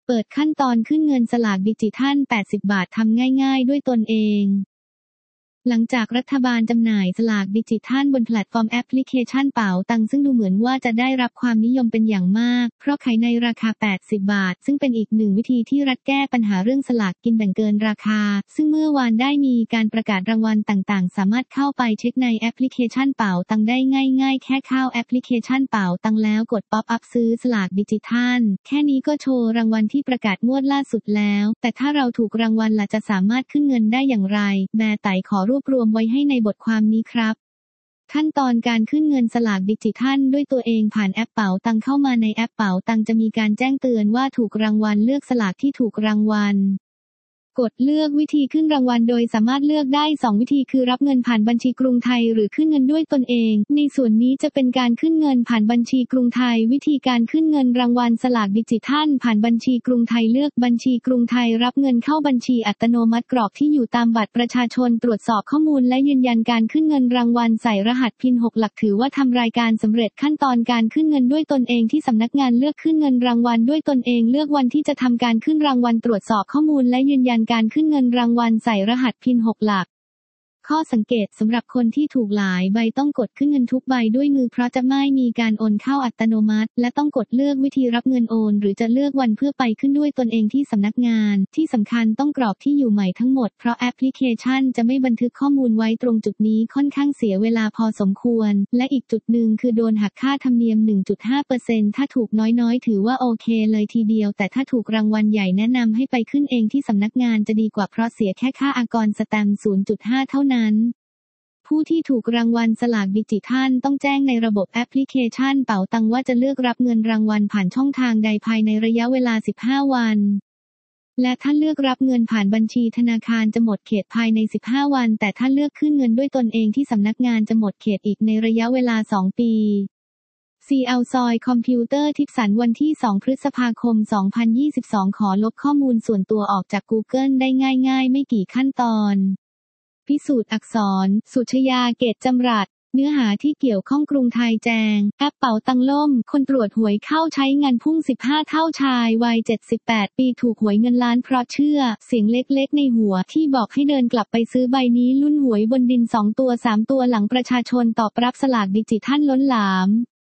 เปิดขั้นตอนขึ้นเงินสลากดิจิทัล 80 บาททำง่ายๆด้วยตนเองหลังจากรัฐบาลจำหน่ายสลากดิจิทัลบนแพลตฟอร์มแอปพลิเคชันเป๋าตังซึ่งดูเหมือนว่าจะได้รับความนิยมเป็นอย่างมากเพราะขายในราคา 80 บาทซึ่งเป็นอีกหนึ่งวิธีที่รัฐแก้ปัญหาเรื่องสลากกินแบ่งเกินราคาซึ่งเมื่อวานได้มีการประกาศรางวัลต่างๆสามารถเข้าไปเช็คในแอปพลิเคชันเป๋าตังได้ง่ายๆแค่เข้าแอปพลิเคชันเป๋าตังแล้วกดป๊อปอัพซื้อสลากดิจิทัลแค่นี้ก็โชว์รางวัลที่ประกาศงวดล่าสุดแล้วแต่ถ้าเราถูกรางวัลล่ะจะสามารถขึ้นเงินได้อย่างไรแบร์ไต่ขอรวบรวมไว้ให้ในบทความนี้ครับขั้นตอนการขึ้นเงินสลากดิจิทัลด้วยตัวเองผ่านแอปเป๋าตังเข้ามาในแอปเป๋าตังจะมีการแจ้งเตือนว่าถูกรางวัลเลือกสลากที่ถูกรางวัลกดเลือกวิธีขึ้นรางวัลโดยสามารถเลือกได้2วิธีคือรับเงินผ่านบัญชีกรุงไทยหรือขึ้นเงินด้วยตนเองในส่วนนี้จะเป็นการขึ้นเงินผ่านบัญชีกรุงไทยวิธีการขึ้นเงินรางวัลสลากดิจิทัลผ่านบัญชีกรุงไทยเลือกบัญชีกรุงไทยรับเงินเข้าบัญชีอัตโนมัติกรอกที่อยู่ตามบัตรประชาชนตรวจสอบข้อมูลและยืนยันการขึ้นเงินรางวัลใส่รหัสพิน6หลักถือว่าทำรายการสำเร็จขั้นตอนการขึ้นเงินด้วยตนเองที่สำนักงานเลือกขึ้นเงินรางวัลด้วยตนเองเลือกวันที่จะทำการขึ้นรางวัลตรวจสอบข้อมูลและยืนยันการขึ้นเงินรางวัลใส่รหัสพิน6หลักข้อสังเกตสำหรับคนที่ถูกหลายใบต้องกดขึ้นเงินทุกใบด้วยมือเพราะจะไม่มีการโอนเข้าอัตโนมัติและต้องกดเลือกวิธีรับเงินโอนหรือจะเลือกวันเพื่อไปขึ้นด้วยตนเองที่สำนักงานที่สำคัญต้องกรอกที่อยู่ใหม่ทั้งหมดเพราะแอปพลิเคชันจะไม่บันทึกข้อมูลไว้ตรงจุดนี้ค่อนข้างเสียเวลาพอสมควรและอีกจุดหนึ่งคือโดนหักค่าธรรมเนียม 1.5% ถ้าถูกน้อยๆถือว่าโอเคเลยทีเดียวแต่ถ้าถูกรางวัลใหญ่แนะนำให้ไปขึ้นเองที่สำนักงานจะดีกว่าเพราะเสียแค่ค่าอากรสแตมป์ 0.5 เท่านั้นผู้ที่ถูกรางวัลสลากดิจิทัลต้องแจ้งในระบบแอปพลิเคชันเป๋าตังว่าจะเลือกรับเงินรางวัลผ่านช่องทางใดภายในระยะเวลา 15 วันและถ้าเลือกรับเงินผ่านบัญชีธนาคารจะหมดเขตภายใน 15 วันแต่ถ้าเลือกขึ้นเงินด้วยตนเองที่สำนักงานจะหมดเขตอีกในระยะเวลา 2 ปีเอาซอยคอมพิวเตอร์ทิปสันวันที่ 2 พฤษภาคม 2022 ขอลบข้อมูลส่วนตัวออกจาก Google ได้ง่ายๆไม่กี่ขั้นตอนพิสูจน์อักษรสุชยาเกตจำรัดเนื้อหาที่เกี่ยวข้องกรุงไทยแจงแอปเป๋าตังล่มคนตรวจหวยเข้าใช้งานพุ่ง15เท่าชายวัย78ปีถูกหวยเงินล้านเพราะเชื่อเสียงเล็กๆในหัวที่บอกให้เดินกลับไปซื้อใบนี้ลุ้นหวยบนดิน2ตัว3ตัวหลังประชาชนตอบรับสลากดิจิทัลล้นหลาม